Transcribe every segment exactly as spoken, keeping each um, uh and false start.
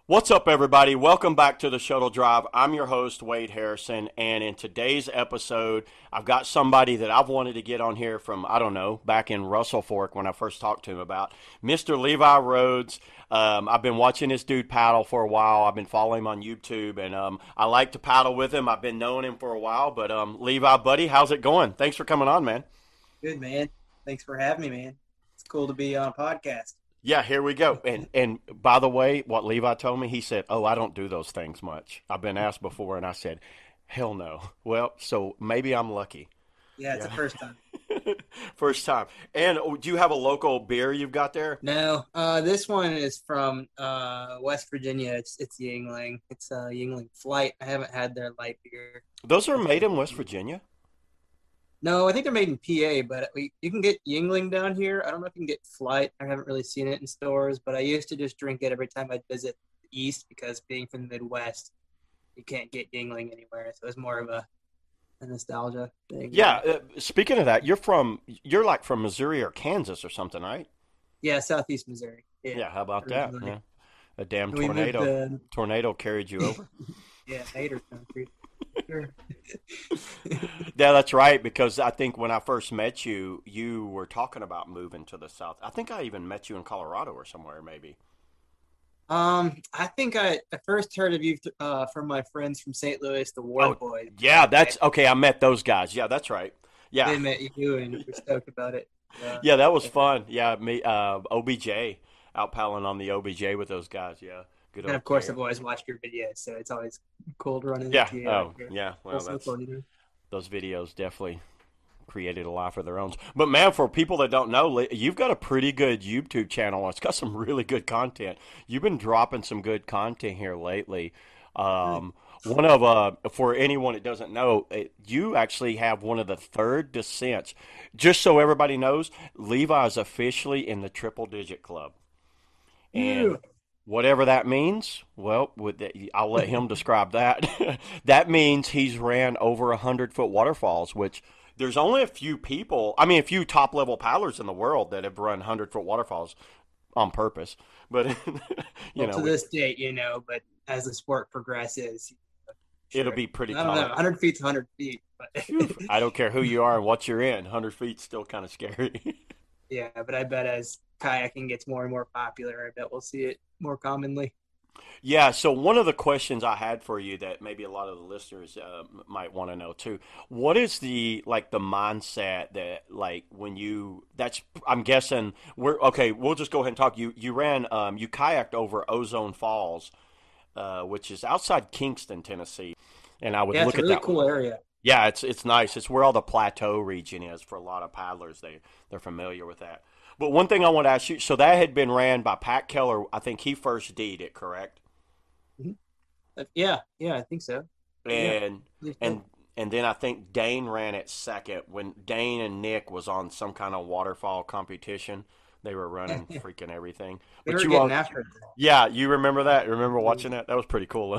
What's up, everybody? Welcome back to the Shuttle Drive. I'm your host, Wade Harrison, and in today's episode, I've got somebody that I've wanted to get on here from, I don't know, back in Russell Fork when I first talked to him about Mister Levi Rhodes. Um, I've been watching this dude paddle for a while. I've been following him on YouTube, and um, I like to paddle with him. I've been knowing him for a while, but um, Levi, buddy, how's it going? Thanks for coming on, man. Good, man. Thanks for having me, man. It's cool to be on a podcast. Yeah, here we go. And and by the way, what Levi told me, he said, "Oh, I don't do those things much." I've been asked before, and I said, "Hell no." Well, so maybe I'm lucky. Yeah, it's the Yeah, first time. first time. And oh, do you have a local beer you've got there? No, uh, this one is from uh, West Virginia. It's it's Yingling. It's uh, Yingling Flight. I haven't had their light beer. Those are That's made pretty in West good. Virginia. No, I think they're made in P A, but we, you can get Yingling down here. I don't know if you can get Flight. I haven't really seen it in stores, but I used to just drink it every time I'd visit the East because being from the Midwest, you can't get Yingling anywhere. So it's more of a, a nostalgia thing. Yeah. Yeah. Uh, speaking of that, you're from you're like from Missouri or Kansas or something, right? Yeah, Southeast Missouri. Yeah, Yeah. How about that? originally. Yeah. A damn And we moved tornado to tornado carried you over. yeah, Nader country. Sure. Yeah, that's right. Because I think when I first met you, you were talking about moving to the south. I think I even met you in Colorado or somewhere, maybe. Um, I think I, I first heard of you uh, from my friends from Saint Louis, the Ward Oh, Boys. yeah, They, that's okay. I met those guys. Yeah, that's right. Yeah, they met you and were stoked about it. Uh, yeah, that was yeah. fun. Yeah, me, uh, O B J, out paddling on the O B J with those guys. Yeah, good And old of course, Pierre. I've always watched your videos, so it's always cool to run Yeah. into you out Oh, here. yeah. Full Well, that's circle, you know. those videos definitely created a life of their own. But man, for people that don't know, li- you've got a pretty good YouTube channel. It's got some really good content. You've been dropping some good content here lately. Really? Um, one of uh, For anyone that doesn't know, it, you actually have one of the third descents. Just so everybody knows, Levi is officially in the triple digit club, and Yeah. whatever that means, well, with the, I'll let him describe that. That means he's ran over a hundred foot waterfalls, which there's only a few people. I mean, a few top level paddlers in the world that have run hundred foot waterfalls on purpose. But you Well, know, to we, this date, you know, but as the sport progresses, it'll sure. be pretty I don't know. tall. one hundred feet's one hundred feet, but Phew, I don't care who you are and what you're in. Hundred feet's still kind of scary. yeah, but I bet as kayaking gets more and more popular, I bet we'll see it more commonly. Yeah, so one of the questions I had for you that maybe a lot of the listeners uh, might want to know too, what is the like the mindset that like when you that's I'm guessing we're okay, we'll just go ahead and talk. You you ran um you kayaked over Ozone Falls, uh, which is outside Kingston, Tennessee, and I would Yeah, it's look a at really that. cool area. Yeah, it's it's nice. It's where all the plateau region is for a lot of paddlers. They they're familiar with that. But one thing I want to ask you, so that had been ran by Pat Keller. I think he first did it, correct? Mhm. Uh, Yeah, yeah, I think so. Yeah, and believe so. and and then I think Dane ran it second when Dane and Nick was on some kind of waterfall competition. They were running freaking everything. They But were you getting all, after it. yeah, you remember that? You remember I watching that? That was pretty cool.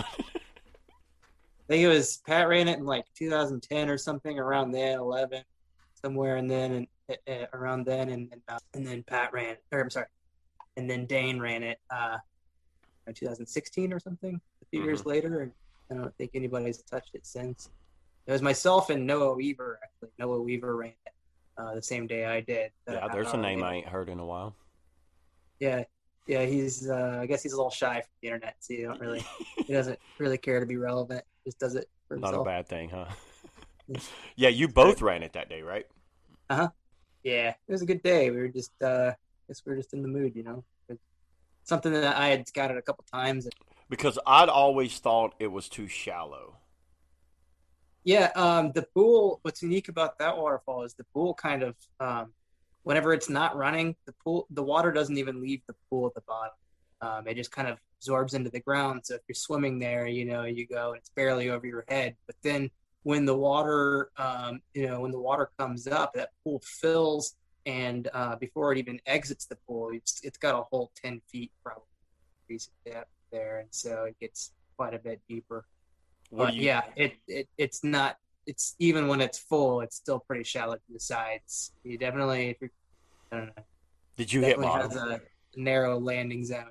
think it was Pat ran it in like two thousand ten or something around then, eleven, somewhere and then and uh, uh, around then, and and, uh, and then Pat ran, or I'm sorry, and then Dane ran it uh, in two thousand sixteen or something, a few Hmm. years later, and I don't think anybody's touched it since. It was myself and Noah Weaver actually. Noah Weaver ran it uh, the same day I did the Yeah, half there's a hour name I later. ain't heard in a while. Yeah, yeah, he's uh, I guess he's a little shy from the internet, so you don't really he doesn't really care to be relevant. Just does it for Not a himself. bad thing, huh? Yeah, you But both ran it that day, right? uh-huh. Yeah, it was a good day. We were just uh I guess we were just in the mood, you know. It's something that I had scouted a couple times. Because I'd always thought it was too shallow. Yeah, um the pool, what's unique about that waterfall is the pool kind of um whenever it's not running, the pool the water doesn't even leave the pool at the bottom. Um it just kind of absorbs into the ground. So if you're swimming there, you know, you go and it's barely over your head. But then when the water um you know, when the water comes up, that pool fills and uh before it even exits the pool, it's it's got a whole ten feet probably increase in depth there, and so it gets quite a bit deeper. What do But you yeah, it, it it's not it's even when it's full, it's still pretty shallow to the sides. You definitely if you're I don't know, did you hit definitely has bottom? a narrow landing zone.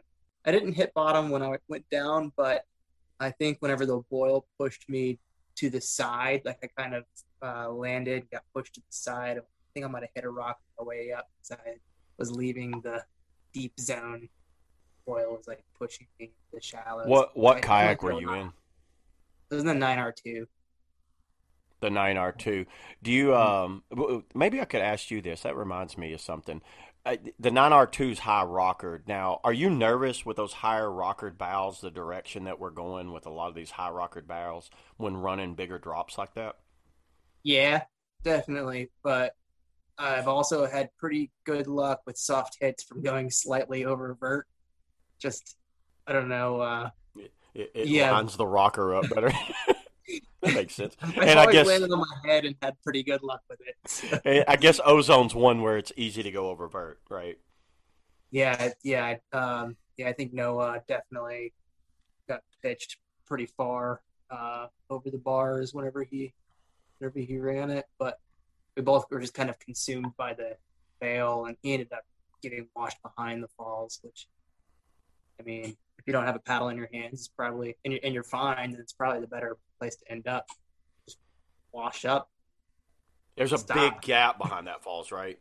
I didn't hit bottom when I went down, but I think whenever the boil pushed me to the side, like I kind of uh, landed, got pushed to the side. I think I might have hit a rock on the way up because I was leaving the deep zone. Boil was like pushing me to the shallows. What what I definitely kayak were felt you in? it was in the nine R two. The nine R two. Do you um w- maybe I could ask you this. That reminds me of something. Uh, the nine R two's high rockered. Now, are you nervous with those higher rockered barrels, the direction that we're going with a lot of these high rockered barrels when running bigger drops like that? Yeah, definitely. But I've also had pretty good luck with soft hits from going slightly over vert. Just, I don't know. Uh, It, it, it yeah, lines the rocker up better. That makes sense. I've And I always guess landed on my head and had pretty good luck with it. So, I guess ozone's one where it's easy to go over vert, right? yeah, yeah, um, yeah. I think Noah definitely got pitched pretty far uh, over the bars whenever he whenever he ran it, but we both were just kind of consumed by the fail, and he ended up getting washed behind the falls. Which, I mean, if you don't have a paddle in your hands, it's probably and you're, and you're fine. Then it's probably the better place to end up. Just wash up, There's a big stop. gap behind that falls, right?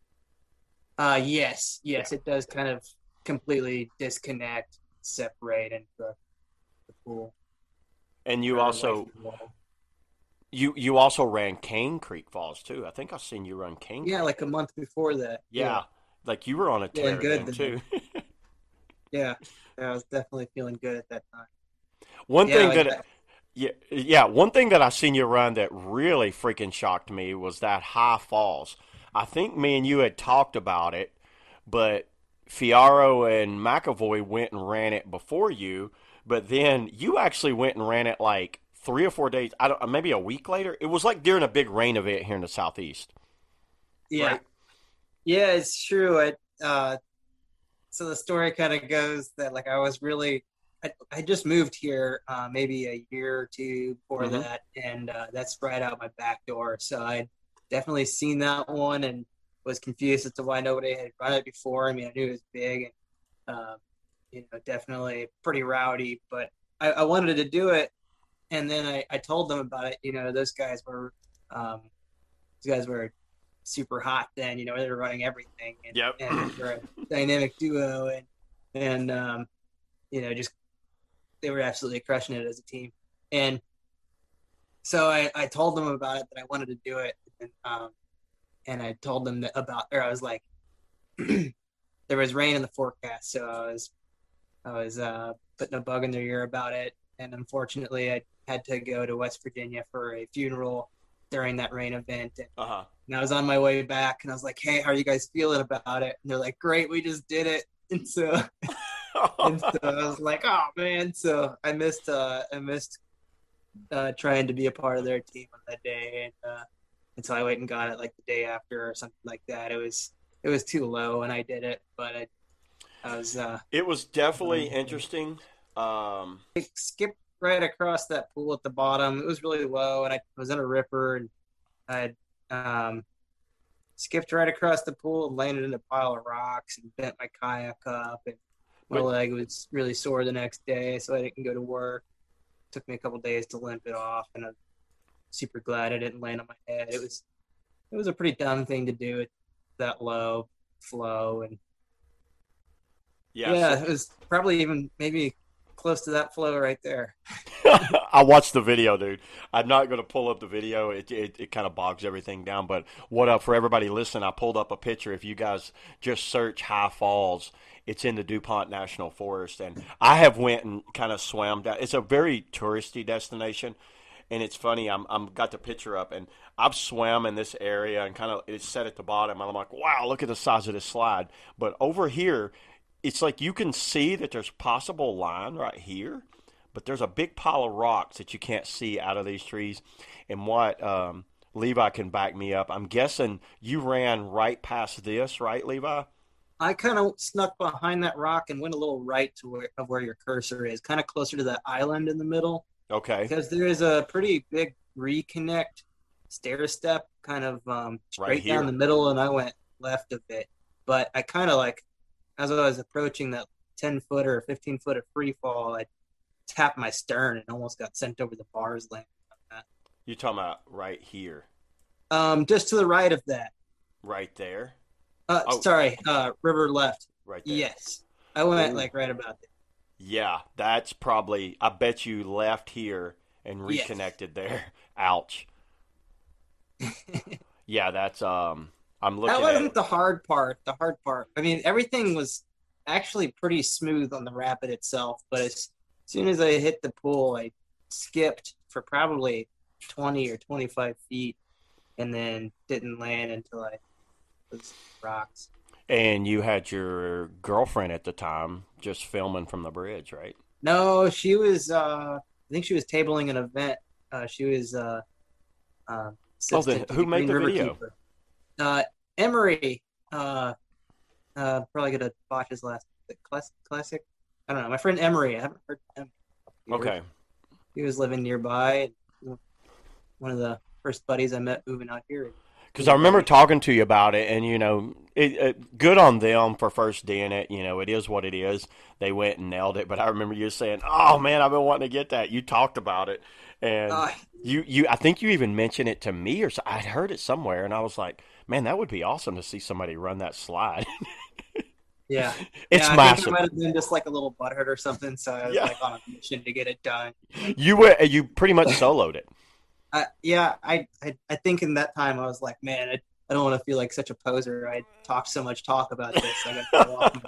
Uh, yes, Yeah. yes, it does kind of completely disconnect, separate into the, the pool And you or away also from the wall. you you also ran Cane Creek Falls too. I think I've seen you run Cane Yeah, Creek. like a month before that. Yeah, Yeah, like you were on a feeling tear good then then. too. Yeah, yeah, I was definitely feeling good at that time. One Yeah, thing like that that. yeah, yeah, one thing that I seen you run that really freaking shocked me was that high falls. I think me and you had talked about it, but Fiaro and McAvoy went and ran it before you, but then you actually went and ran it like three or four days, I don't, maybe a week later. It was like during a big rain event here in the southeast, Yeah, right? yeah, it's true. I uh, so the story kind of goes that like I was really I, I just moved here uh, maybe a year or two before Mm-hmm. that, and uh, that's right out my back door. So I definitely seen that one and was confused as to why nobody had run it before. I mean, I knew it was big and um, you know definitely pretty rowdy, but I, I wanted to do it, and then I, I told them about it. You know, those guys were um, those guys were super hot then. You know, they were running everything, and Yep. and they were a dynamic duo, and and um, you know, just they were absolutely crushing it as a team. And so I, I told them about it that I wanted to do it, and um, and I told them that about, or I was like, there was rain in the forecast, so I was I was uh, putting a bug in their ear about it, and unfortunately, I had to go to West Virginia for a funeral during that rain event, and Uh huh. And I was on my way back and I was like, hey, how are you guys feeling about it? And they're like, great, we just did it. And so and so I was like, oh man. So I missed uh I missed uh trying to be a part of their team on that day. And uh and so I went and got it like the day after or something like that. It was it was too low and I did it, but I, I was uh It was definitely interesting. Um, I skipped right across that pool at the bottom. It was really low and I was in a ripper and I had um skipped right across the pool and landed in a pile of rocks and bent my kayak up. And my but leg was really sore the next day, so I didn't go to work. It took me a couple days to limp it off, and I'm super glad I didn't land on my head. It was it was a pretty dumb thing to do at that low flow, and yeah, so yeah, it was probably even maybe close to that flow right there. I watched the video, dude. I'm not going to pull up the video. It it, it kind of bogs everything down. But what up for everybody listening? I pulled up a picture. If you guys just search High Falls, it's in the DuPont National Forest, and I have went and kind of swam down. It's a very touristy destination, and it's funny. I'm I'm got the picture up, and I've swam in this area and kind of it's set at the bottom, and I'm like, wow, look at the size of this slide. But over here, it's like you can see that there's possible line right here, but there's a big pile of rocks that you can't see out of these trees. And what um, Levi can back me up. I'm guessing you ran right past this, right, Levi? I kind of snuck behind that rock and went a little right to where of where your cursor is, kind of closer to that island in the middle. Okay, Because there is a pretty big reconnect stair step kind of um, right straight down here. the middle, and I went left a bit. But I kind of like, as I was approaching that ten foot or fifteen foot of free fall. I tapped my stern and almost got sent over the bars landing on that. You talking about right here, Um, just to the right of that. right there? Uh, Oh, sorry, uh, river left. right there. Yes, I went Ooh. like right about there. Yeah, that's probably. I bet you left here and Yes. reconnected there. Ouch. Yeah, that's um. I'm looking That at wasn't it. the hard part. The hard part. I mean, everything was actually pretty smooth on the rapid itself, but as soon as I hit the pool, I skipped for probably twenty or twenty-five feet and then didn't land until I was rocks. And you had your girlfriend at the time just filming from the bridge, right? No, she was, uh, I think she was tabling an event. Uh, she was uh, uh, Oh, then assistant to who the made Green the River video? Keeper. Uh, Emery, uh, uh, probably gonna botch his last classic. Classic. I don't know. My friend Emery. I haven't heard from him in a couple Okay. years. He was living nearby. One of the first buddies I met moving out here. Because I remember talking to you about it, and you know, it, it, good on them for first doing it. You know, it is what it is. They went and nailed it. But I remember you saying, "Oh man, I've been wanting to get that." You talked about it, and Uh, you, you, I think you even mentioned it to me, or so, I'd heard it somewhere, and I was like, "Man, that would be awesome to see somebody run that slide." yeah. It's yeah, I massive. think I might have been just like a little butthurt or something, so I was Yeah, like on a mission to get it done. you were, you pretty much soloed it. Uh, yeah, I, I I think in that time I was like, man, I, I don't want to feel like such a poser. I talked so much talk about this. I got to go off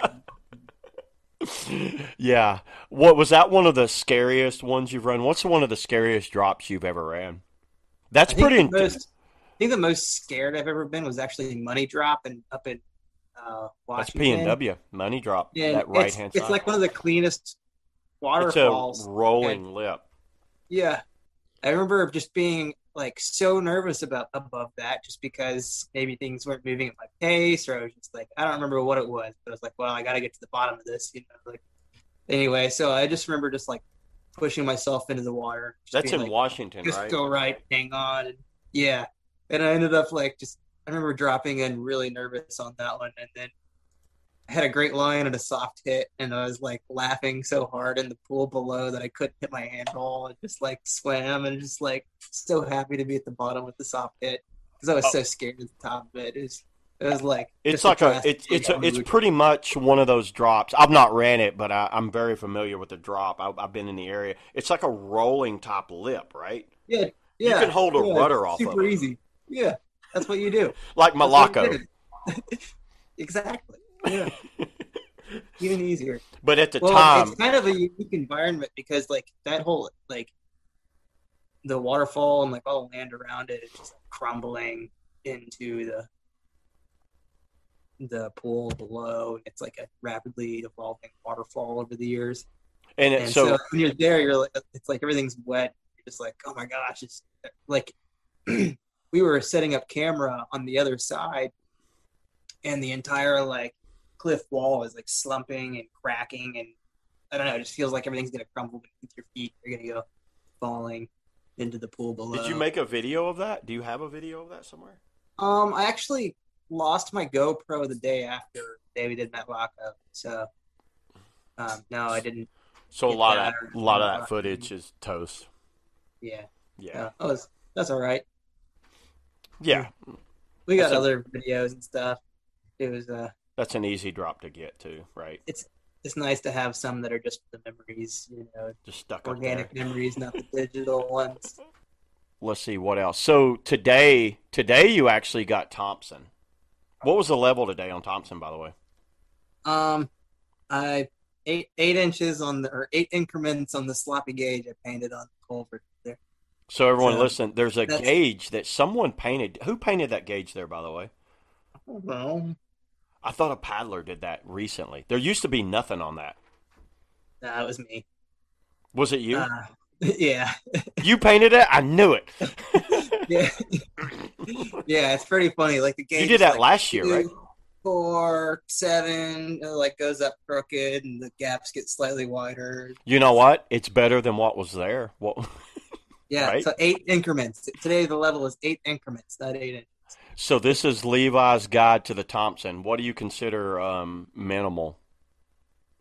my- Yeah. What was that? One of the scariest ones you've run? What's one of the scariest drops you've ever ran? That's I think pretty. the In- most I think the most scared I've ever been was actually money drop and up in uh, that's P and Washington. W money drop. And That right it's hand it's side. like one of the cleanest It's a waterfalls. And rolling lip. yeah, I remember just being like so nervous about above that, just because maybe things weren't moving at my pace, or I was just like, I don't remember what it was, but I was like, well, I got to get to the bottom of this, you know. Like anyway, so I just remember just like pushing myself into the water, just That's being in like, Washington, just right? go right, hang on, and yeah. And I ended up like just I remember dropping in really nervous on that one, and then I had a great line and a soft hit, and I was like laughing so hard in the pool below that I couldn't hit my handball, and just like swam and just like so happy to be at the bottom with the soft hit because I was Oh, so scared at the top of it. It was it was like it's just a like a drastic it's it's a, change of it's mood. pretty much one of those drops. I've not ran it, but I, I'm very familiar with the drop. I, I've been in the area. It's like a rolling top lip, right? Yeah, You can yeah, hold a yeah. rudder off of Super it, easy. Yeah, that's what you do. like That's what you Malaco. did. Exactly. Yeah, even easier. But at the Well, it's time, kind of a unique environment because like that whole like the waterfall and like all the land around it is just like, crumbling into the the pool below. It's like a rapidly evolving waterfall over the years. and it, And so so when you're there, you're like it's like everything's wet. You're just like, oh my gosh, it's like we were setting up camera on the other side, and the entire like cliff wall is like slumping and cracking, and I don't know, it just feels like everything's gonna crumble beneath your feet. You're gonna go falling into the pool did you below. make a video of that? Do you have a video of that somewhere? Um, I actually lost my GoPro the day after David did that lockup, so um, no, I didn't So a get lot that. of Or, a lot of uh, that footage is toast. yeah, Yeah, yeah, that was that's all right. yeah. We got That's a other videos and stuff. It was uh, that's an easy drop to get to, right? it's it's nice to have some that are just the memories, you know, Just stuck up there. organic memories, not the digital ones. Let's see what else. So today, today you actually got Thompson. What was the level today on Thompson, by the way? Um, I eight eight inches on the or eight increments on the sloppy gauge I painted on the culvert there. So everyone, So listen. There's a that's gauge that someone painted. Who painted that gauge there, by the way? well, I thought a paddler did that recently. There used to be nothing on that. that was me. Was it you? Uh, yeah, You painted it? I knew it. yeah, yeah. It's pretty funny. Like the You gauge did is that like last year, right? two, four, seven. It like goes up crooked, and the gaps get slightly wider. You know what? It's better than what was there. What? Yeah, Right? so eight increments. Today the level is eight increments, not eight inches. So this is Levi's guide to the Thompson. What do you consider um, minimal?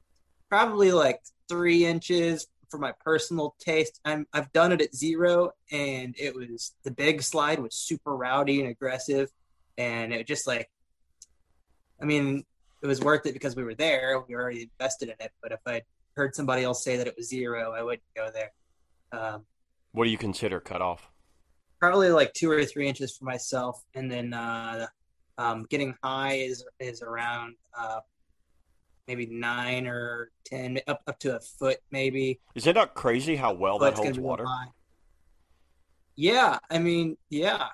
probably like three inches for my personal taste. I'm I've done it at zero, and it was the big slide was super rowdy and aggressive, and it just like, I mean, it was worth it because we were there. We already invested in it. But if I heard somebody else say that it was zero, I wouldn't go there. Um, What do you consider cutoff? Probably like two or three inches for myself, and then uh, um, getting high is is around uh, maybe nine or ten, up up to a foot maybe. Is it not crazy how well that Foot's gonna holds be a little water? high. Yeah, I mean, yeah,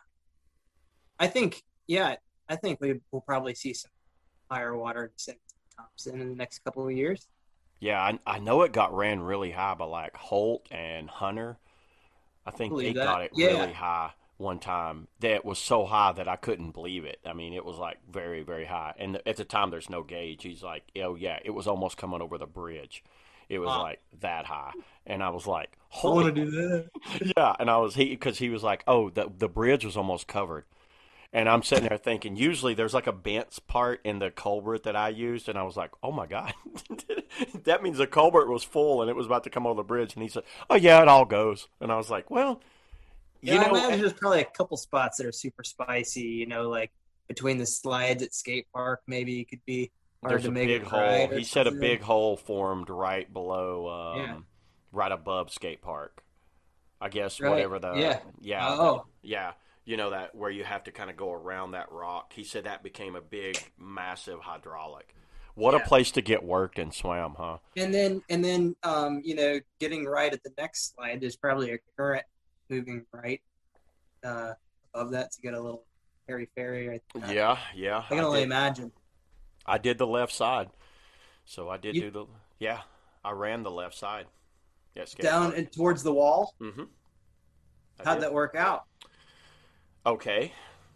I think yeah, I think we will probably see some higher water at Saint Thompson in the next couple of years. Yeah, I, I know it got ran really high by like Holt and Hunter. I think they Believe got that? it Yeah. really high one time. That was so high that I couldn't believe it. I mean, it was like very, very high. And at the time, there's no gauge. He's like, oh, yeah, it was almost coming over the bridge. It was Wow. like that high. And I was like, I holy, want to do that. yeah. And I was, he, because he was like, oh, the, the bridge was almost covered. And I'm sitting there thinking, usually there's like a bent part in the culvert that I used, and I was like, oh my God, that means the culvert was full and it was about to come over the bridge. And he said, oh yeah, it all goes. And I was like, well, you Yeah, I know, imagine there's probably a couple spots that are super spicy. You know, like between the slides at skate park, maybe it could be hard there's to a make big it hole. right or He said a something. big hole formed right below, Yeah. um, right above skate park. I guess Right. whatever the, Yeah. yeah, the, Oh. yeah, you know that where you have to kind of go around that rock. He said that became a big, massive hydraulic. What a Yeah. place to get worked and swam, huh? And then and then um, you know, getting right at the next slide, there's probably a current moving right uh above that to get a little airy fairy right there. Yeah, yeah, I I can only did. imagine. I did the left side, so I did You do the. Yeah, I ran the left side at skate down park. and towards the wall. Mm-hmm. I How'd did. that work out? Okay,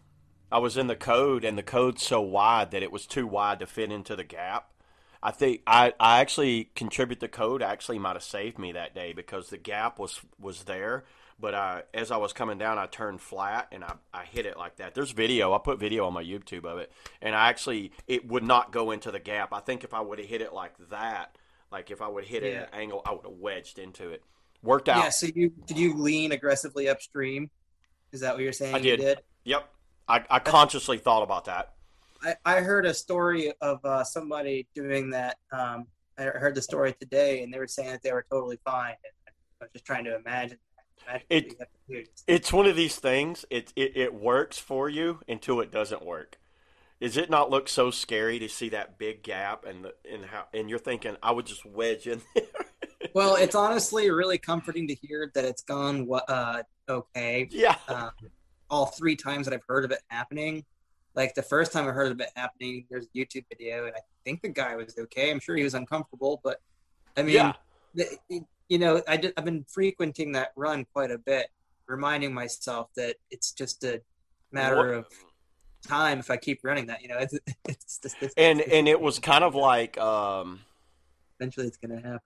I was in the code, and the code's so wide that it was too wide to fit into the gap. I think I, I actually contribute the code actually might have saved me that day because the gap was was there, but I, as I was coming down, I turned flat and I, I hit it like that. There's video. I put video on my YouTube of it, and I actually it would not go into the gap. I think if I would have hit it like that, like if I would hit it Yeah. at an angle, I would have wedged into it. Worked Yeah, out. so you did you lean aggressively upstream? Is that what you're I saying you did. did? Yep. I, I That's consciously thought about that. I, I heard a story of uh, somebody doing that. Um, I heard the story today, and they were saying that they were totally fine. And I was just trying to imagine, imagine what It you have to do. It's one of these things. It, it it works for you until it doesn't work. Does it not look so scary to see that big gap and the and how and you're thinking I would just wedge in there? Well, it's honestly really comforting to hear that it's gone uh, okay. Yeah. Um, all three times that I've heard of it happening. Like the first time I heard of it happening, there's a YouTube video, and I think the guy was okay. I'm sure he was uncomfortable, but I Yeah. mean, the, you know, I did, I've been frequenting that run quite a bit, reminding myself that it's just a matter What of time if I keep running that. You know, it's it's just it's, and it's, and it was kind of like um eventually it's gonna happen.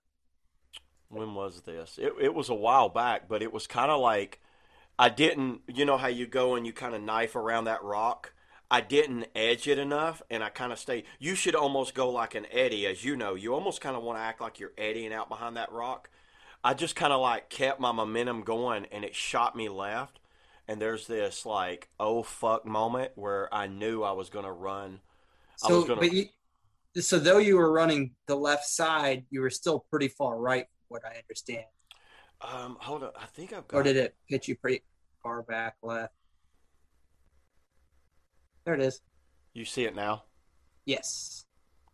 when was this? It it was a while back, but it was kind of like I didn't, you know how you go and you kind of knife around that rock? I didn't edge it enough and I kind of stayed. You should almost go like an eddy, as you know. You almost kind of want to act like you're eddying out behind that rock. I just kind of like kept my momentum going and it shot me left. And there's this like, oh fuck moment where I knew I was going to run. I was So, going to, but you, so though you were running the left side, you were still pretty far right, from what I understand. um, hold on. I think I've Or got, did it pitch you pretty far back left? There it is. you see it now? Yes.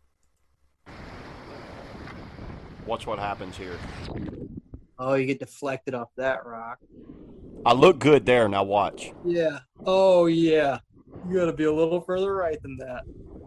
Watch what happens here. Oh, you get deflected off that rock. I look good there. Now watch. Yeah. Oh, yeah. You got to be a little further right than that.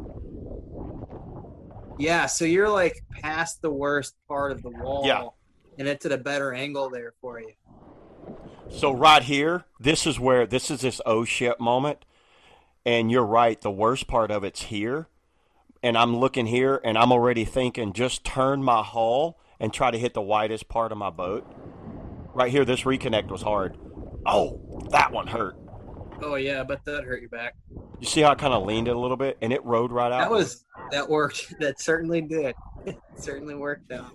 Yeah, so you're like past the worst part of the wall. Yeah. And it's at a better angle there for you. So right here, this is where, this is this oh shit moment. And you're right. The worst part of it's here. And I'm looking here and I'm already thinking just turn my hull and try to hit the widest part of my boat. Right here, this reconnect was hard. Oh, that one hurt. Oh yeah, but that hurt your back. You see how I kind of leaned it a little bit, and it rode right That out. was that worked. That certainly did. It certainly worked out.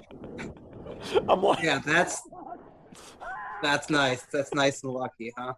I'm like, Yeah, that's that's nice. That's nice and lucky, huh?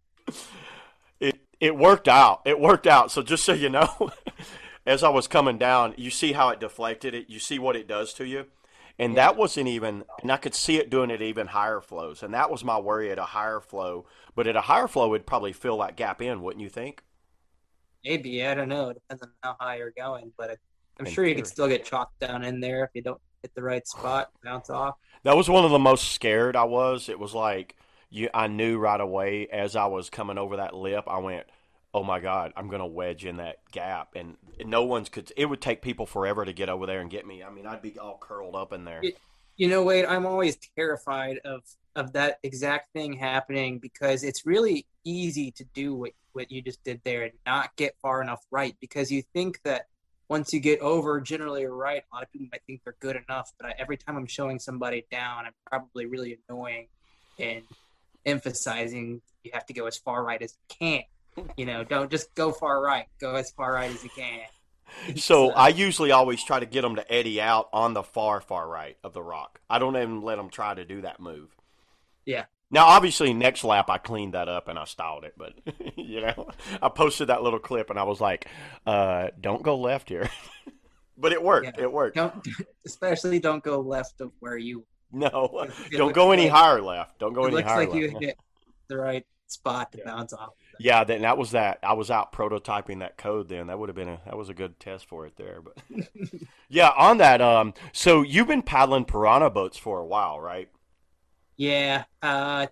it it worked out. It worked out. So just so you know, as I was coming down, you see how it deflected it. You see what it does to you. And Yeah. that wasn't even, and I could see it doing it even higher flows. And that was my worry at a higher flow. But at a higher flow, it'd probably fill that gap in, wouldn't you think? Maybe, I don't know. It depends on how high you're going, but I'm In sure you could theory. still get chalked down in there if you don't hit the right spot, bounce off. That was one of the most scared I was. It was like you, I knew right away as I was coming over that lip. I went, "Oh my God, I'm gonna wedge in that gap," and no one's could. It would take people forever to get over there and get me. I mean, I'd be all curled up in there. You, you know, Wade, I'm always terrified of of that exact thing happening because it's really easy to do what what you just did there and not get far enough right because you think that once you get over generally right, a lot of people might think they're good enough, but I, every time I'm showing somebody down, I'm probably really annoying and emphasizing you have to go as far right as you can. You know, don't just go far right. Go as far right as you can. So I So, usually always try to get them to eddy out on the far, far right of the rock. I don't even let them try to do that move. yeah. Now, obviously, next lap I cleaned that up and I styled it, but you know, I posted that little clip and I was like, uh, "Don't go left here," but it Yeah. worked. It worked. Don't especially don't go left of where you No, it don't looks go any like higher left. Don't go it any looks higher like left. you hit the right spot to Yeah, bounce off. yeah. Then that was that. I was out prototyping that code. Then that would have been a that was a good test for it there. But yeah, on that. Um, so you've been paddling piranha boats for a while, right? Yeah, uh,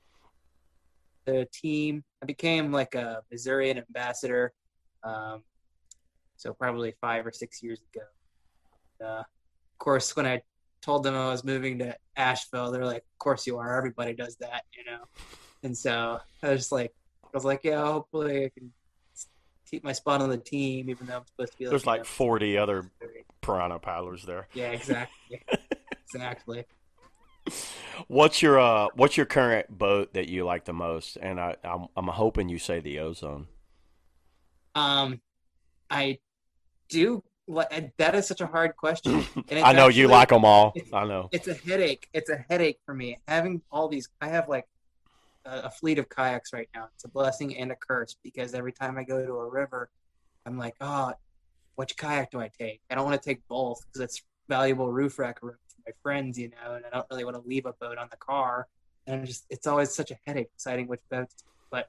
the team. I became like a Missourian ambassador, um, so probably five or six years ago. Uh, of course, when I told them I was moving to Asheville, they're like, "Of course you are. Everybody does that, you know." And so I was like, I was like, "Yeah, hopefully I can keep my spot on the team, even though I'm supposed to be like, There's you like know, forty other piranha paddlers there. yeah, exactly, exactly." What's your uh what's your current boat that you like the most? And I I'm I'm hoping you say the Ozone. Um, I do. That is such a hard question, and it's I know you actually like them all. it's I know. it's a headache. It's a headache for me having all these. I have like a, a fleet of kayaks right now. It's a blessing and a curse because every time I go to a river, I'm like, oh, which kayak do I take? I don't want to take both because it's valuable roof rack room for my friends, you know, and I don't really want to leave a boat on the car. And I'm just, it's always such a headache deciding which boats. But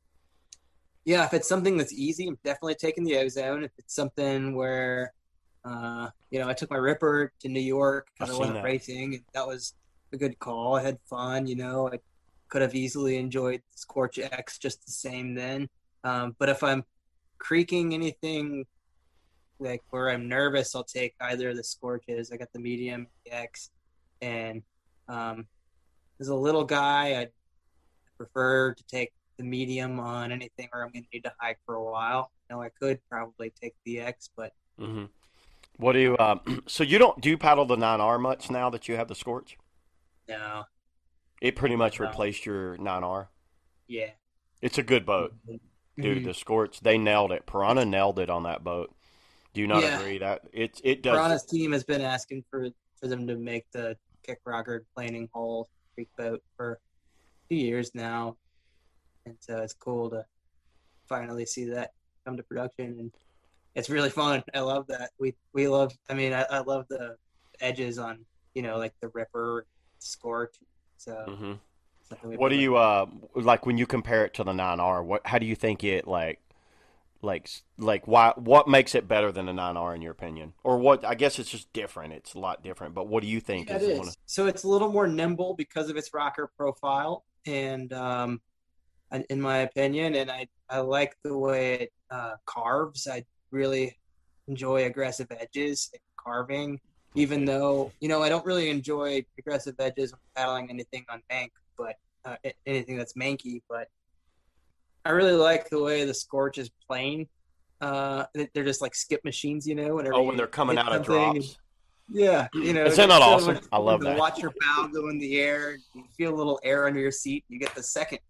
yeah, if it's something that's easy, I'm definitely taking the Ozone. If it's something where, uh, you know, I took my Ripper to New York I've because I seen wasn't that. racing, and that was a good call. I had fun, you know. I could have easily enjoyed Scorch X just the same then. Um, but if I'm creaking anything like where I'm nervous, I'll take either of the Scorches. I got the medium, the X, and um, as a little guy, I prefer to take the medium on anything where I'm going to need to hike for a while. You know, I could probably take the X, but Hmm. What do you uh, so you don't do you paddle the nine R much now that you have the Scorch? no, It pretty much no, replaced your nine R. yeah. It's a good boat. Dude, Mm-hmm. the Scorch, they nailed it. Piranha nailed it on that boat. Do you not Yeah, agree that it it does Piranha's team has been asking for for them to make the kick rocker planing hole creek boat for a few years now, and so it's cool to finally see that come to production, and it's really fun. I love that. We we love. I mean, I, I love the edges on you know like the Ripper, Scorch. So hmm something we've What been do looking. you uh like when you compare it to the nine R? What how do you think it like like like why what makes it better than the nine R in your opinion? Or what I guess it's just different. It's a lot different. But what do you think Yeah, it is one of is. So it's a little more nimble because of its rocker profile, and um, in my opinion, and I I like the way it uh, carves. I really enjoy aggressive edges and carving, me even too. though you know I don't really enjoy aggressive edges when paddling anything on bank, but uh, anything that's manky. But I really like the way the Scorch is plain. Uh, they're just like skip machines, you know. Whenever Oh, when you they're coming hit out of something, drops. yeah, you know, Is that not it's so much awesome? I fun love to that. watch your bow go in the air. You feel a little air under your seat. You get the second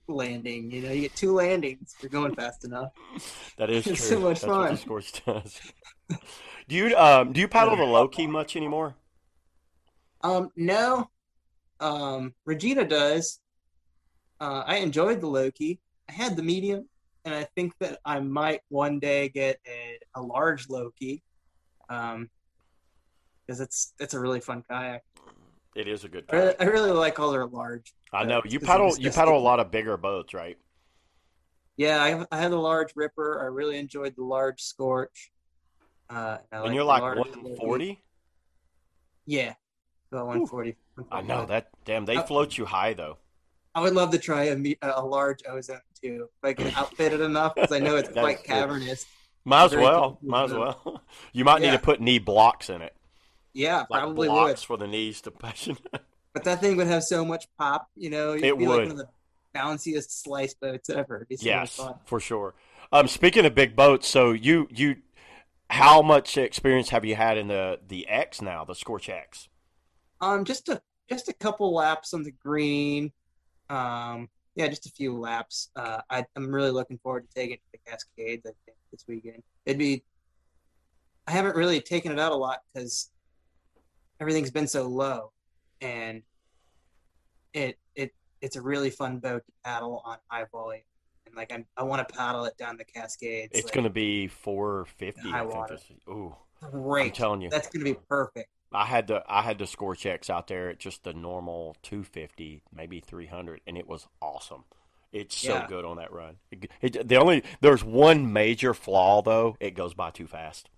landing. You know, you get two landings. You're going fast enough. That is It's true. so much That's what the fun. Scorch does. Do you um do you paddle the low key much anymore? Um, no. Um, Regina does. Uh, I enjoyed the Loki. I had the medium, and I think that I might one day get a, a large Loki, um, because it's it's a really fun kayak. It is a good I really, kayak. I really like all their large I know boats you because they're paddle just you so paddle a sticky. lot of bigger boats, right? Yeah, I, I had a large Ripper. I really enjoyed the large Scorch. Uh, I And like you're the like large Loki. one forty? Yeah, about one forty, I one know forty-five. that. Damn, they I, float you high though. I would love to try a, me- a large ozone too, if I can outfit it enough, because I know it's That is quite true. cavernous. Might A as very well. difficult Might as boat. well. You might need to Yeah, put knee blocks in it, yeah, like probably would. blocks for the knees to passion. But that thing would have so much pop, you know, it'd It be like one would. of the bounciest slice boats ever. It'd be so much Yes, fun. for sure. Um, speaking of big boats, so you you how much experience have you had in the the X now, the Scorch X? Um, just a just a couple laps on the green. Um, yeah, just a few laps. Uh, I, I'm really looking forward to taking it to the Cascades, I think, this weekend. It'd be I haven't really taken it out a lot because everything's been so low, and it it it's a really fun boat to paddle on high volume. And like I I want to paddle it down the Cascades, It's like going to be in four fifty, high I think. water. This. Ooh, I'm Great. telling you. That's gonna be perfect. I had the I had the Scorch X out there at just the normal two fifty, maybe three hundred, and it was awesome. It's so Yeah. good on that run. It, it, the only there's one major flaw though. It goes by too fast.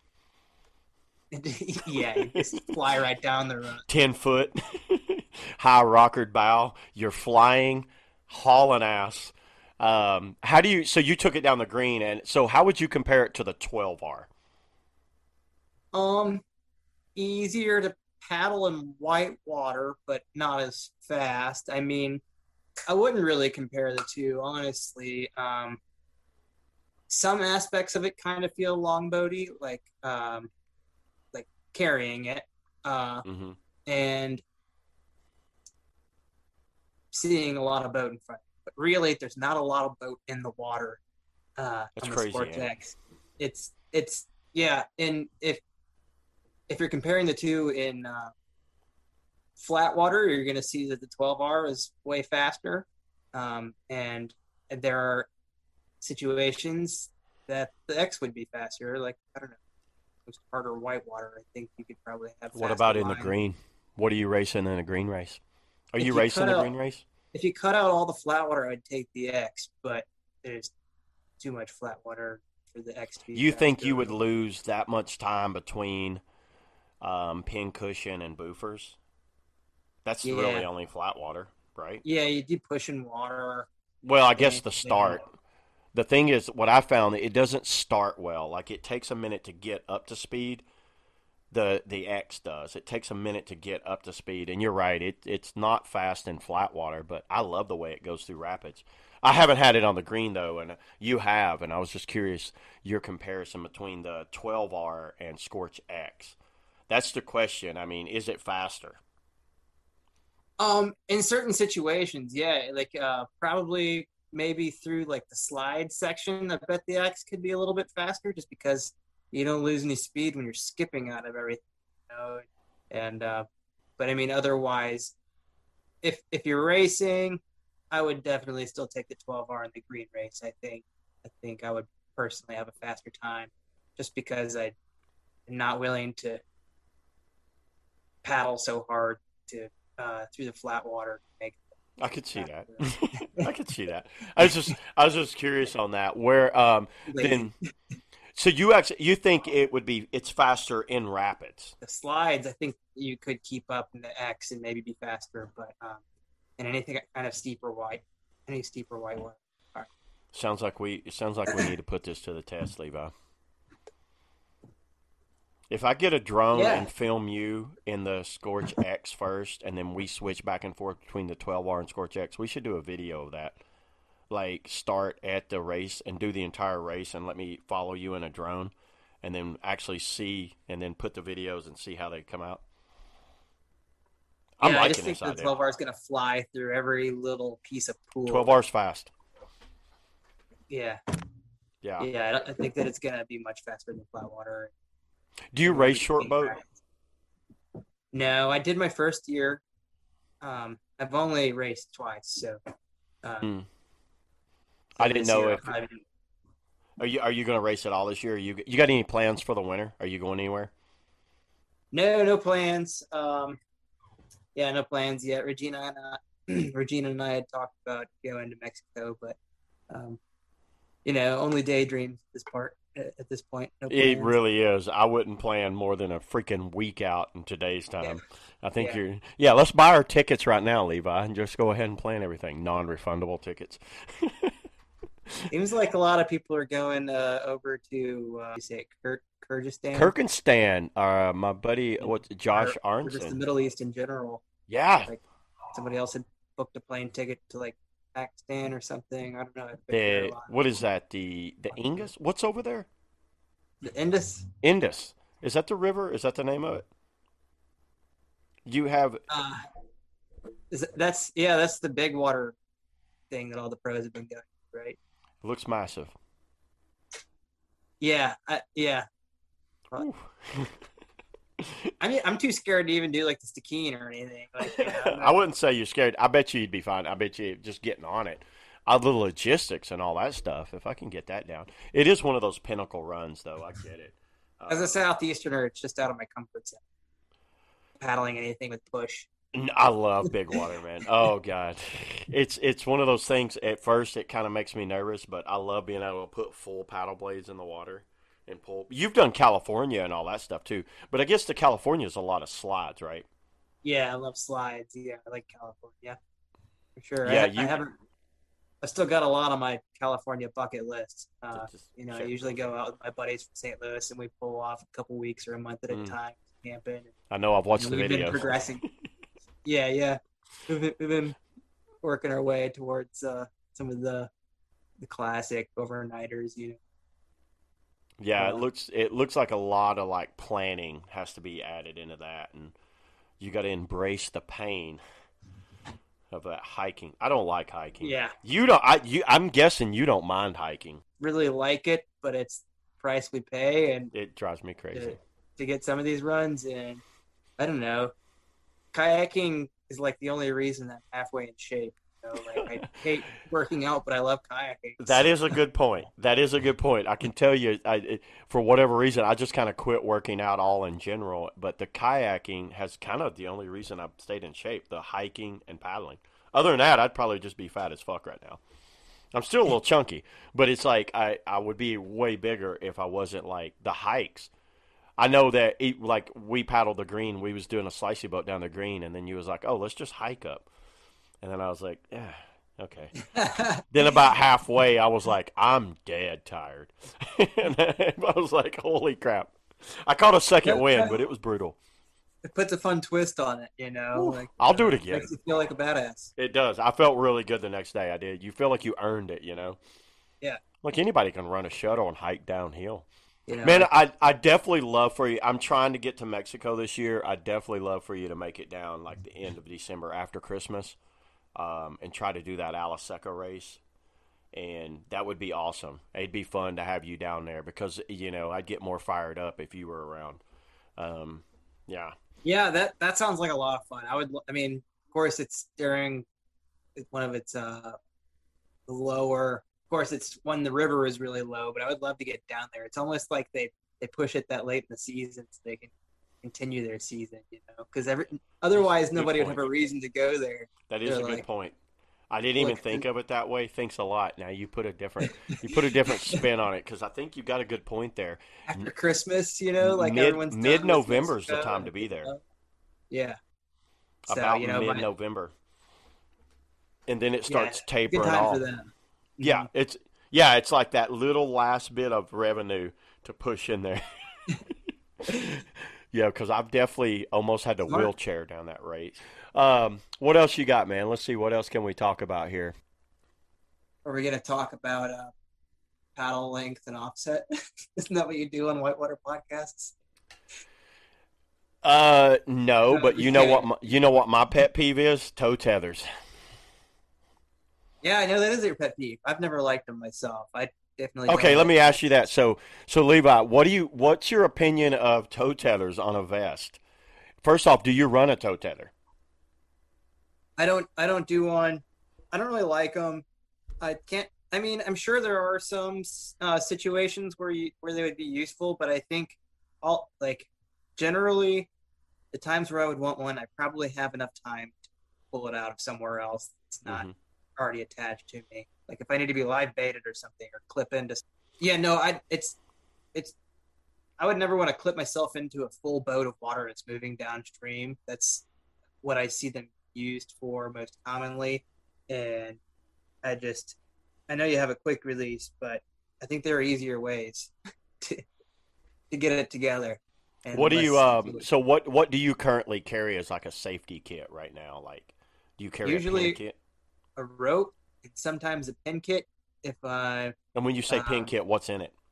Yeah, you just fly right down the road. Ten foot, high rockered bow. You're flying, hauling ass. Um, how do you? So you took it down the green, and so how would you compare it to the twelve R? Um, easier to paddle in white water, but not as fast. I mean, I wouldn't really compare the two, honestly. Um, some aspects of it kind of feel longboaty, like um, like carrying it, uh, Mm-hmm. and seeing a lot of boat in front. But really, there's not a lot of boat in the water uh, That's on the crazy, Sport ain't it? X. It's it's yeah, and if if you're comparing the two in uh, flat water, you're going to see that the twelve R is way faster, um, and, and there are situations that the X would be faster. Like I don't know, most harder white water. I think you could probably have What faster about in the line. green? What are you racing in a green race? Are you If you racing cut the out green race? if you cut out all the flat water, I'd take the X, but there's too much flat water for the X to be You think you faster. would lose that much time between um, Pincushion and Boofers? That's really Yeah, only flat water, right? yeah, you do pushing water Well, I guess and the yeah, start. The thing is, what I found, it doesn't start well. Like it takes a minute to get up to speed. The the X does. It takes a minute to get up to speed, and you're right. It it's not fast in flat water, but I love the way it goes through rapids. I haven't had it on the green though, and you have, and I was just curious your comparison between the twelve R and Scorch X. That's the question. I mean, is it faster? Um, in certain situations, yeah, like uh probably maybe through like the slide section, I bet the X could be a little bit faster just because you don't lose any speed when you're skipping out of everything, you know. And uh but I mean otherwise if if you're racing, I would definitely still take the twelve R in the green race. I think I think I would personally have a faster time just because I'm not willing to paddle so hard to uh, through the flat water to make I could see that. it I could see that. I was just I was just curious on that. Where um lazy. then so you actually you think it would be it's faster in rapids? The slides, I think you could keep up in the X and maybe be faster, but um, in anything kind of steeper white, any steeper white one. All Sounds like we it sounds like we need to put this to the test, Levi. If I get a right. drone Yeah, and film you in the Scorch X first, and then we switch back and forth between the twelve R and Scorch X, we should do a video of that. Like start at the race and do the entire race, and let me follow you in a drone, and then actually see, and then put the videos and see how they come out. I'm yeah. I just liking think this the idea. twelve R is gonna fly through every little piece of twelve pool. R's fast. Yeah, Yeah. yeah. I, I think that it's gonna be much faster than flat water. Do you race short boat? No, I did my first year. Um, I've only raced twice, so um, Hmm. so I didn't this know year I'll if probably are you are you going to race at all this year? Are you you got any plans for the winter? Are you going anywhere? no no plans. Um, yeah, no plans yet. Regina and I, Regina and I had talked about going to Mexico, but um, you know, only daydreams this part at, at this point. No It plans. really is. I wouldn't plan more than a freaking week out in today's Yeah, time. I think yeah. you're yeah. Let's buy our tickets right now, Levi, and just go ahead and plan everything. Non-refundable tickets. Seems like a lot of people are going uh, over to uh, you say it, Kyr- Kyrgyzstan, Kyrgyzstan, uh, my buddy, and, what's or, Josh or just the Arnson? Middle East in general. Yeah, Like somebody else had booked a plane ticket to like Pakistan or something. I don't know. I've been hearing a the lot. what is that? The the Indus? What's over there? The Indus. Indus. Is that the river? Is that the name of it? You have it Uh, is it, that's yeah, that's the big water thing that all the pros have been going, right? looks massive. Yeah, I, yeah. Well, Whew. I mean, I'm too scared to even do like the Stikine or anything. Like, you know, I'm I not. wouldn't say you're scared. I bet you you'd be fine. I bet you just getting on it. Uh, the logistics and all that stuff, if I can get that down. It is one of those pinnacle runs, though. I get it. As a Um, southeasterner, it's just out of my comfort zone. Paddling anything with push. I love big water, man. Oh God, it's it's one of those things. At first, it kind of makes me nervous, but I love being able to put full paddle blades in the water and pull. You've done California and all that stuff too, but I guess the California is a lot of slides, right? Yeah, I love slides. Yeah, I like California for sure. Yeah, I, I you haven't. I still got a lot on my California bucket list. Uh, just you know, I check usually those go off. out with my buddies from Saint Louis, and we pull off a couple weeks or a month at a Mm. time camping. I know I've You watched know, the we've been videos. progressing. Yeah, yeah. We've been, we've been working our way towards uh, some of the the classic overnighters. You Yeah, know, it uh, looks it looks like a lot of like planning has to be added into that, and you got to embrace the pain of that hiking. I don't like hiking. yeah, You don't. I you. I'm guessing you don't mind hiking. really like it, but it's the price we pay, and It drives me to crazy. to get some of these runs. And I don't know, kayaking is like the only reason I'm halfway in shape. You know, like I hate working out, but I love kayaking. That is a good point. That is a good point. I can tell you, I, it, for whatever reason, I just kind of quit working out all in general. But the kayaking has kind of the only reason I've stayed in shape: the hiking and paddling. Other than that, I'd probably just be fat as fuck right now. I'm still a little chunky, but it's like I, I would be way bigger if I wasn't like the hikes. I know that it, like we paddled the green, we was doing a slicey boat down the green, and then you was like, "Oh, let's just hike up," and then I was like, "Yeah, okay." Then about halfway, I was like, "I'm dead tired," and I was like, "Holy crap!" I caught a second That, wind, that, but it was brutal. it puts a fun twist on it, you know, Whew. like I'll do uh, it again. makes you feel like a badass. It does. I felt really good the next day. I did. You feel like you earned it, you know. Yeah, Like anybody can run a shuttle and hike downhill. you know, Man, I, I I definitely love for you. I'm trying to get to Mexico this year. I definitely love for you to make it down like the end of December after Christmas, um, and try to do that Ala Seca race. And that would be awesome. It'd be fun to have you down there because you know I'd get more fired up if you were around. Um, yeah, yeah, that that sounds like a lot of fun. I would, I mean, of course, it's during one of its uh lower. Of course, it's when the river is really low, but I would love to get down there. It's almost like they they push it that late in the season so they can continue their season, you know, because every otherwise good nobody would point. have a reason to go there. That is They're a good like, point. I didn't even look, think of it that way. Thanks a lot. Now you put a different you put a different spin on it because I think you got a good point there. after Christmas, you know, like Mid everyone's mid done with November is the Mexico time and to be there. yeah. So About you know, mid my November, and then it yeah, starts good tapering time for off. them. Yeah, Mhm. it's yeah, it's like that little last bit of revenue to push in there. Yeah, because I've definitely almost had to Smart. wheelchair down that race. Um, what else you got, man? Let's see what else can we talk about here. Are we gonna talk about uh, paddle length and offset? Isn't that what you do on whitewater podcasts? Uh, no, No, but you just know what? kidding. My, you know what my pet peeve is? Toe tethers. Yeah, I know that is your pet peeve. I've never liked them myself. I definitely Okay, don't let like me ask you that. tethers. So, so Levi, what do you? What's your opinion of toe tethers on a vest? First off, do you run a toe tether? I don't. I don't do one. I don't really like them. I can't. I mean, I'm sure there are some uh, situations where you where they would be useful, but I think all like generally the times where I would want one, I probably have enough time to pull it out of somewhere else that's not Hmm. already attached to me. Like if I need to be live baited or something or clip into. Yeah, no, I it's it's I would never want to clip myself into a full boat of water that's moving downstream. That's what I see them used for most commonly. And I just, I know you have a quick release, but I think there are easier ways to, to get it together What and do you? less. Um, so, what what do you currently carry as like a safety kit right now? Like, do you carry a pin Usually kit? a rope and sometimes a pin kit. If I, And when you say pin um, kit, what's in it?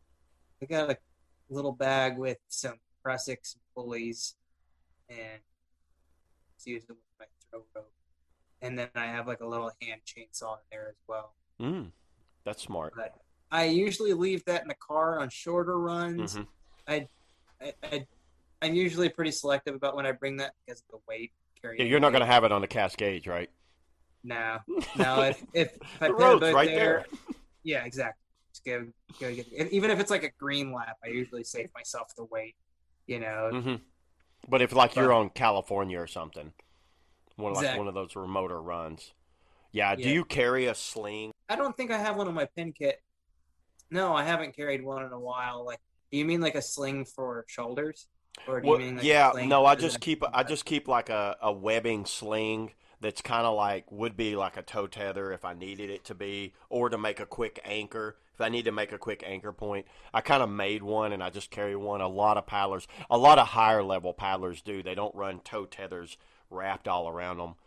I got a little bag with some prusiks and pulleys and it's used with my throw rope. And then I have like a little hand chainsaw in there as well. Mm, that's smart. But I usually leave that in the car on shorter runs. Hmm. I, I, I I'm usually pretty selective about when I bring that because of the weight, Yeah, carrying the you're not going to weight. have it on the Cascades, right? Now, now if if if I The pin a road's boat right there. there, yeah, exactly. Just go go get if, even if it's like a green lap, I usually save myself the weight, you know. Hmm. But if like you're But on California or something, one like one exactly, of those remoter runs. Yeah. Do yeah. you carry a sling? I don't think I have one on my pin kit. No, I haven't carried one in a while. Like, do you mean like a sling for shoulders, or do you Well, mean like a yeah. sling No, that I goes in just a keep pin I boat? just keep like a, a webbing sling that's kind of like would be like a toe tether if I needed it to be, or to make a quick anchor. If I need to make a quick anchor point, I kind of made one and I just carry one. A lot of paddlers, a lot of higher level paddlers do. They don't run toe tethers wrapped all around them.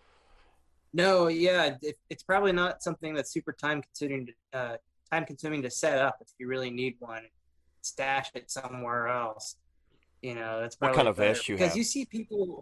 No, yeah, it, it's probably not something that's super time consuming to uh, time consuming to set up if you really need one. Stash it somewhere else. You know, that's What kind probably of better vest you because have? you see people.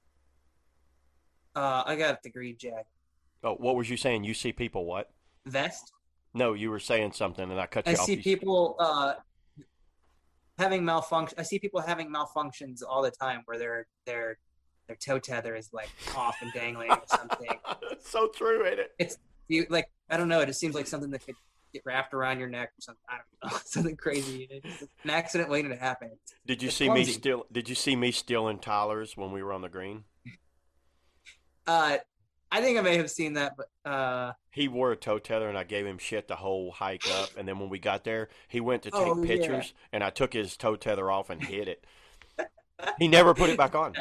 Uh, I got the green jacket Oh, what was you saying? You see people what? vest. No, you were saying something and I cut I you off. see You, people uh, having malfunction. I see people having malfunctions all the time where their their their toe tether is like off and dangling or something. so true, ain't it? It's you like I don't know. It just seems like something that could get wrapped around your neck or something. I don't know, something crazy. It's an accident waiting to happen. It's, Did you it's see me clumsy. steal? Did you see me stealing Tyler's when we were on the green? Uh, I think I may have seen that, but uh, He wore a toe tether, and I gave him shit the whole hike up. And then when we got there, he went to take oh yeah. pictures, and I took his toe tether off and hid it. He never put it back on.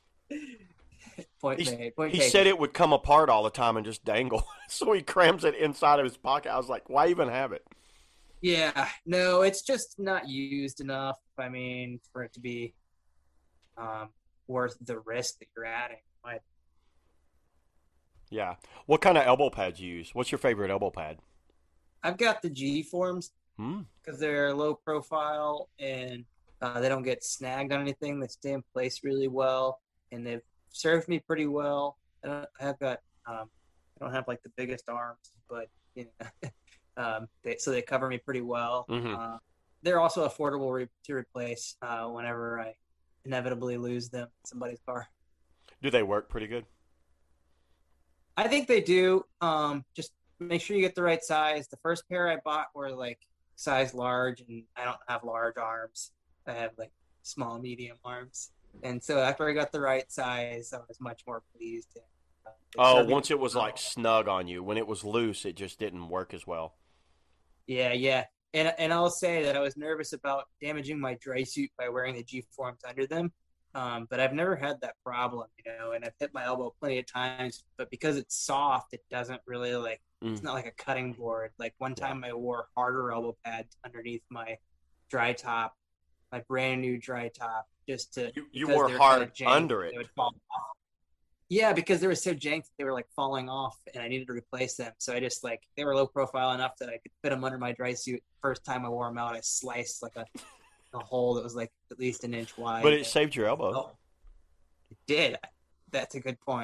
Point He made. Point he said taken. it would come apart all the time and just dangle, so he crams it inside of his pocket. I was like, why even have it? Yeah, no, it's just not used enough. I mean, for it to be um, worth the risk that you're adding. I, Yeah. What kind of elbow pads you use? What's your favorite elbow pad? I've got the G forms Hmm. because they're low profile and uh, they don't get snagged on anything. They stay in place really well, and they've served me pretty well. I don't, I've got um, I don't have like the biggest arms, but you know, um, they, so they cover me pretty well. Mm-hmm. Uh, they're also affordable re- to replace uh, whenever I inevitably lose them in somebody's car. Do they work pretty good? I think they do. Um, just make sure you get the right size. The first pair I bought were like size large, and I don't have large arms. I have like small, medium arms. And so after I got the right size, I was much more pleased. And, uh, they Oh, served me once it was like well. snug on you. When it was loose, it just didn't work as well. Yeah, yeah. And and I'll say that I was nervous about damaging my dry suit by wearing the G forms under them. Um, but I've never had that problem, you know, and I've hit my elbow plenty of times, but because it's soft, it doesn't really like it's Mm, not like a cutting board. Like one yeah. time I wore harder elbow pads underneath my dry top, my brand new dry top, just to You you because were they were kind hard of jank, under they it. would fall off. Yeah, because they were so jank that they were like falling off, and I needed to replace them. So I just like they were low profile enough that I could fit them under my dry suit. First time I wore them out, I sliced like a, a hole that was like at least an inch But wide. it saved your elbow. Oh, it did. That's a good point.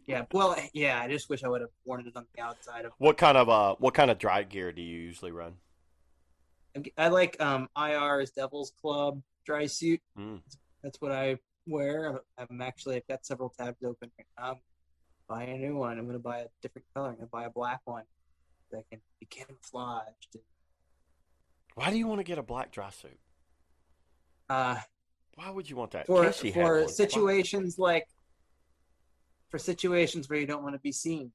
Yeah, well, yeah. I just wish I would have worn it on the outside of. What kind of uh what kind of dry gear do you usually run? I like um I R's Devil's Club dry suit. Mm. That's what I wear. I'm actually I've got several tabs open right now. I'm buying a new one. I'm gonna buy a different color. I'm gonna buy a black one that can be camouflaged. Why do you want to get a black dry suit? Uh, Why would you want that? for Casey had for one. situations like for situations where you don't want to be seen.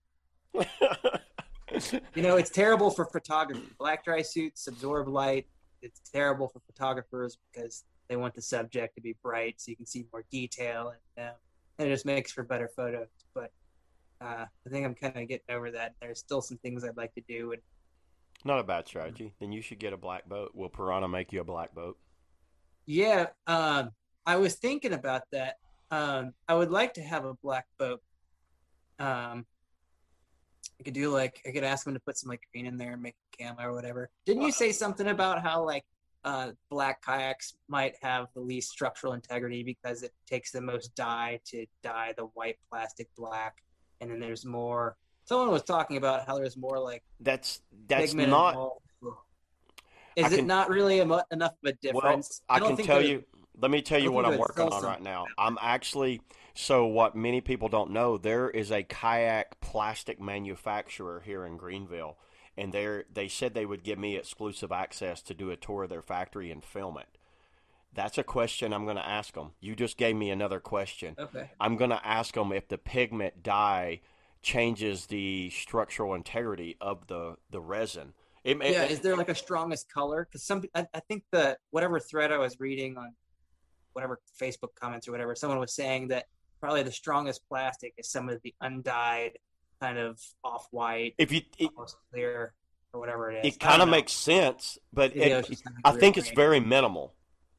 You know, it's terrible for photography. Black dry suits absorb light. It's terrible for photographers because they want the subject to be bright so you can see more detail, and, uh, and it just makes for better photos. But uh, I think I'm kind of getting over that. There's still some things I'd like to do. And Not a bad strategy. Then you should get a black boat. Will Piranha make you a black boat? yeah, um, I was thinking about that. Um, I would like to have a black boat. Um, I could do like I could ask them to put some like green in there and make a camo or whatever. Didn't you say something about how like uh, black kayaks might have the least structural integrity because it takes the most dye to dye the white plastic black, and then there's more. Someone was talking about how there's more like That's that's pigment not. involved. Is I it can, not really a, mu- enough of a well, difference? I don't can think tell they would- you. Let me tell I you don't what think I'm they would working sell on right something. now. I'm actually so what many people don't know. There is a kayak plastic manufacturer here in Greenville, and they they said they would give me exclusive access to do a tour of their factory and film it. That's a question I'm going to ask them. You just gave me another question. Okay. I'm going to ask them if the pigment dye changes the structural integrity of the the resin. It, it, Yeah, it- is there like a strongest color? Because some, I, I think the whatever thread I was reading on whatever Facebook comments or whatever, someone was saying that probably the strongest plastic is some of the undyed kind of off-white, if you it, almost clear, or whatever it is. it I kind don't of know. makes sense, but Maybe I it, was just having I a real think it's brain. very minimal.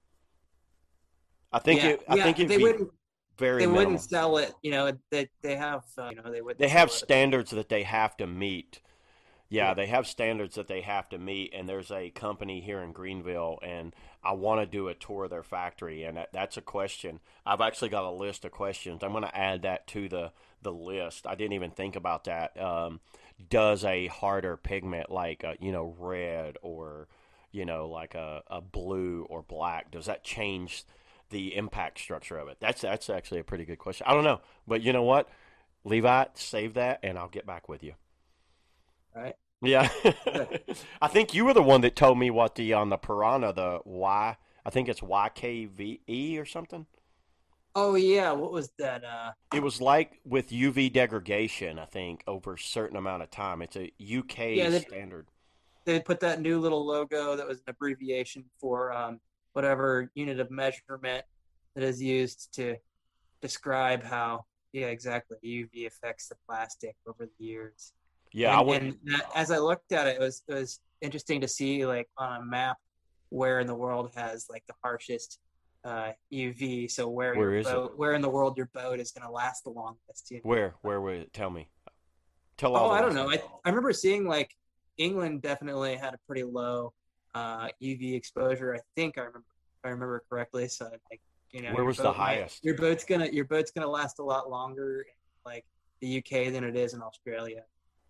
I think Yeah, it. I yeah, think it'd they be wouldn't. very They minimal. wouldn't sell it. You know, they they have. Uh, you know, they wouldn't. They have sell it. standards that they have to meet. Yeah, Yeah. they have standards that they have to meet, and there's a company here in Greenville, and I want to do a tour of their factory, and that, that's a question. I've actually got a list of questions. I'm going to add that to the the list. I didn't even think about that. Um, does a harder pigment like uh, you know red or you know like a, a blue or black, does that change the impact structure of it? That's that's actually a pretty good question. I don't know, but you know what, Levi, save that, and I'll get back with you. Right. Yeah, Good. I think you were the one that told me what the on the Piranha the Y. I think it's Y K V E or something. Oh yeah, what was that? Uh, It was like with U V degradation. I think over a certain amount of time. It's a U K yeah, they, standard. they put that new little logo that was an abbreviation for um, whatever unit of measurement that is used to describe how, yeah, exactly, U V affects the plastic over the years. Yeah, I And went. and that, as I looked at it, it was it was interesting to see like on a map where in the world has like the harshest uh, U V. So where Where your is it? boat, where in the world your boat is going to last the longest. You know? Where? Where was it? Tell me. Tell all Oh, the I don't know. listeners. I I remember seeing like England definitely had a pretty low uh, U V exposure. I think I remember if I remember correctly. So like you know Where your was the boat might highest? your boat's gonna your boat's gonna last a lot longer in like the U K than it is in Australia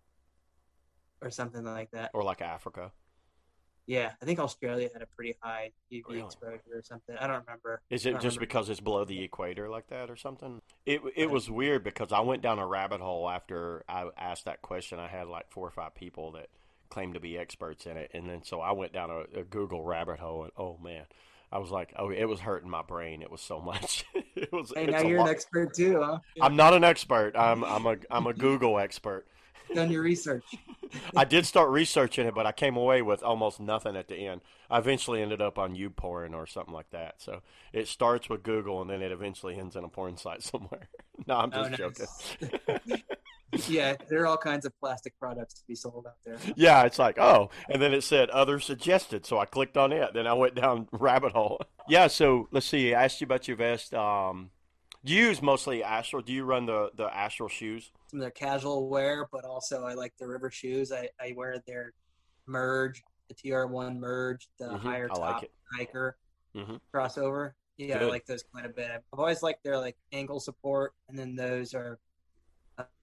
or something like that. Or like Africa? Yeah, I think Australia had a pretty high U V Really? exposure or something. I don't remember. Is I it don't just remember. because it's below the equator like that or something? It it Uh, was weird because I went down a rabbit hole after I asked that question. I had like four or five people that claimed to be experts in it, and then so I went down a, a Google rabbit hole, and oh man, I was like, oh, it was hurting my brain. It was so much. It was. Hey, now It's a you're an lot. expert too, huh? Yeah, I'm not an expert. I'm I'm a I'm a Google expert. done your research. I did start researching it, but I came away with almost nothing at the end. I eventually ended up on YouPorn or something like that. So it starts with Google and then it eventually ends in a porn site somewhere. No, I'm Oh, just joking. nice. Yeah, there are all kinds of plastic products to be sold out there. Yeah, it's like, oh, and then it said other suggested, so I clicked on it. Then I went down rabbit hole. Yeah, so let's see. I asked you about your vest. Um, do you use mostly Astral? Do you run the the Astral shoes? Some of their casual wear, but also I like the river shoes. I, I wear their Merge, the T R one Merge, the hmm higher I like top it. hiker hmm crossover. Yeah, I Good. like those quite a bit. I've always liked their like ankle support, and then those are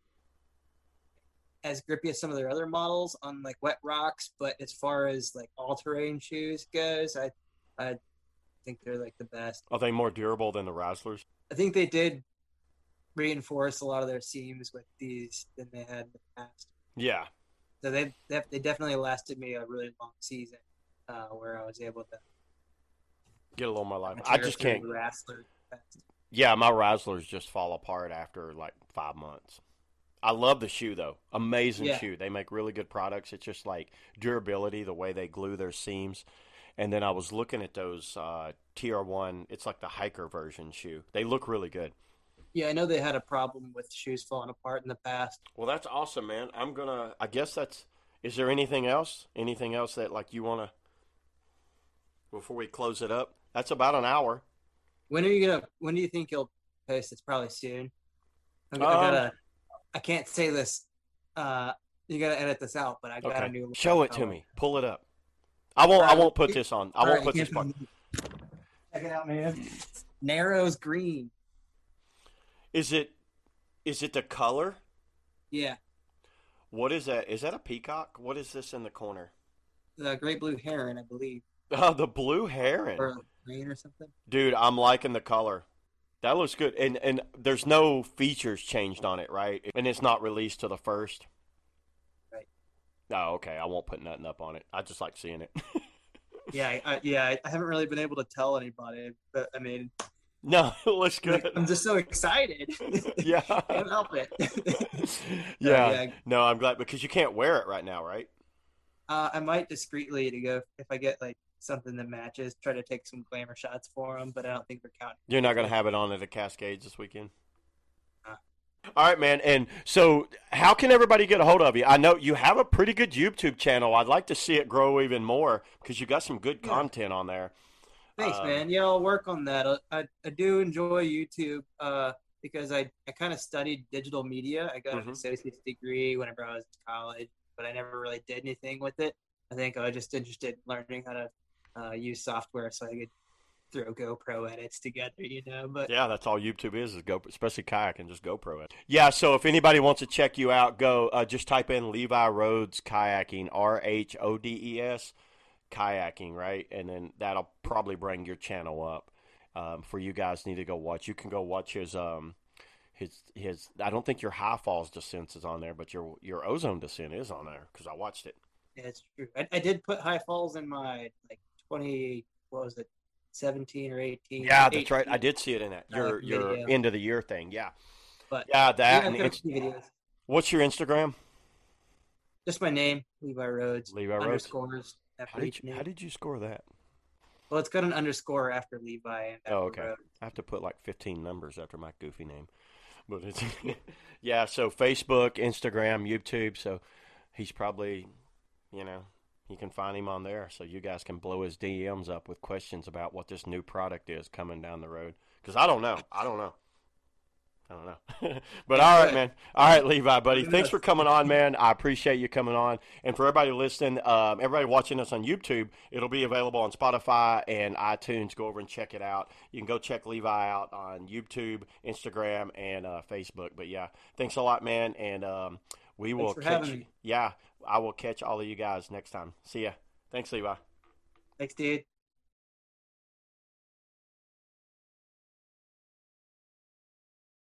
as grippy as some of their other models on like wet rocks, but as far as like all terrain shoes goes, I I think they're like the best. Are they more durable than the Razzlers? I think they did reinforce a lot of their seams with these than they had in the past. Yeah. So they they, they definitely lasted me a really long season, uh, where I was able to get a little more life. I just can't. Razzler yeah, my Razzlers just fall apart after like five months. I love the shoe though. Amazing yeah. shoe. They make really good products. It's just like durability, the way they glue their seams. And then I was looking at those uh, T R one. It's like the hiker version shoe. They look really good. Yeah, I know they had a problem with shoes falling apart in the past. Well, that's awesome, man. I'm gonna. I guess that's. Is there anything else? Anything else that like you wanna? Before we close it up, that's about an hour. When are you gonna? When do you think you'll post? It's probably soon. I, I gotta. Um, I can't say this. Uh, you gotta edit this out, but I got okay. a new. Show it to me. Pull it up. I won't. I won't put this on. I won't right, put this part. Check it out, man. Narrows green. Is it? Is it the color? Yeah. What is that? Is that a peacock? What is this in the corner? The great blue heron, I believe. Oh, the blue heron. Or green or something. Dude, I'm liking the color. That looks good. And and there's no features changed on it, right? And it's not released to the first. Right. Oh, okay. I won't put nothing up on it. I just like seeing it. yeah, I, yeah. I haven't really been able to tell anybody, but I mean. No, it looks good. Like, I'm just so excited. Yeah. Can't help it. yeah. yeah. No, I'm glad because you can't wear it right now, right? Uh, I might discreetly to go if I get like something that matches, try to take some glamour shots for them, but I don't think they're counting. You're not going to have it on at the Cascades this weekend? Uh. All right, man. And so how can everybody get a hold of you? I know you have a pretty good YouTube channel. I'd like to see it grow even more because you got some good yeah. content on there. Thanks, um, man. Yeah, I'll work on that. I, I do enjoy YouTube uh, because I, I kind of studied digital media. I got mm-hmm. an associate's degree whenever I was in college, but I never really did anything with it. I think I was just interested in learning how to uh, use software so I could throw GoPro edits together, you know. But yeah, that's all YouTube is, is GoPro, especially kayak and just GoPro it. Yeah, so if anybody wants to check you out, go uh, just type in Levi Rhodes Kayaking, R H O D E S. Kayaking, right? And then that'll probably bring your channel up um, for you guys need to go watch. You can go watch his um his his I don't think your high falls descent is on there, but your your ozone descent is on there because I watched it. Yeah, it's true. I, I did put high falls in my like twenty what was it seventeen or eighteen. Yeah, that's eighteen. Right. I did see it in that your uh, your video. End of the year thing. Yeah, but yeah, that. Yeah, and it's, what's your Instagram? Just my name, Levi Rhodes. Levi Rhodes. Underscores. How did, you, how did you score that? Well, it's got an underscore after Levi. And after oh, okay. Rhodes. I have to put like fifteen numbers after my goofy name. But it's yeah, so Facebook, Instagram, YouTube. So he's probably, you know, you can find him on there. So you guys can blow his D Ms up with questions about what this new product is coming down the road. Because I don't know. I don't know. I don't know. But all right, man. All right, Levi, buddy. Thanks for coming on, man. I appreciate you coming on. And for everybody listening, um, everybody watching us on YouTube, it'll be available on Spotify and iTunes. Go over and check it out. You can go check Levi out on YouTube, Instagram, and uh, Facebook. But, yeah, thanks a lot, man. And um, we will catch you. Yeah, I will catch all of you guys next time. See ya. Thanks, Levi. Thanks, dude.